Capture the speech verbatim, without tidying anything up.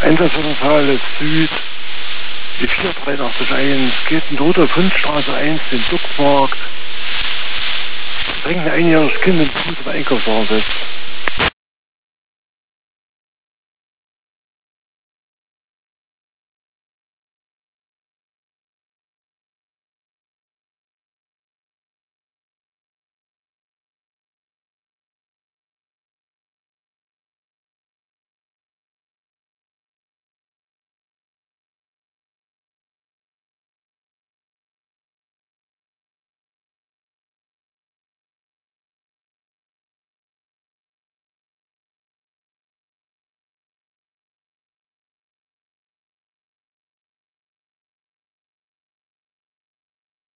Einsatzzentrale Süd, die vier drei acht eins, geht in Rudolf Hundstraße eins, den Duckmarkt. Bringt ein einjähriges Kind mit Fuß im Einkaufswagen sitzt.